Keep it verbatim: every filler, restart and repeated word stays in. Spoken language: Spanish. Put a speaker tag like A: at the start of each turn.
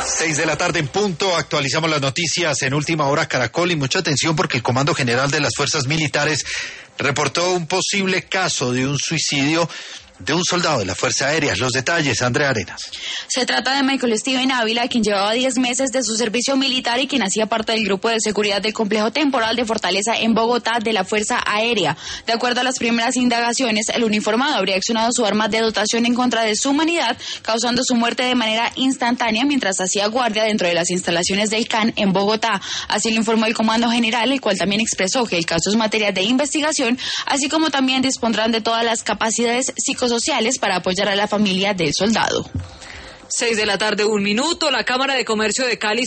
A: Seis de la tarde en punto, actualizamos las noticias en Última Hora Caracol y mucha atención porque el Comando General de las Fuerzas Militares reportó un posible caso de un suicidio de un soldado de la Fuerza Aérea. Los detalles, Andrea Arenas.
B: Se trata de Michael Steven Ávila, quien llevaba diez meses de su servicio militar y quien hacía parte del grupo de seguridad del complejo temporal de Fortaleza en Bogotá de la Fuerza Aérea. De acuerdo a las primeras indagaciones, el uniformado habría accionado su arma de dotación en contra de su humanidad, causando su muerte de manera instantánea mientras hacía guardia dentro de las instalaciones del C A N en Bogotá. Así lo informó el Comando General, el cual también expresó que el caso es materia de investigación, así como también dispondrán de todas las capacidades psicosociales para apoyar a la familia del soldado.
C: Seis de la tarde, un minuto. La Cámara de Comercio de Cali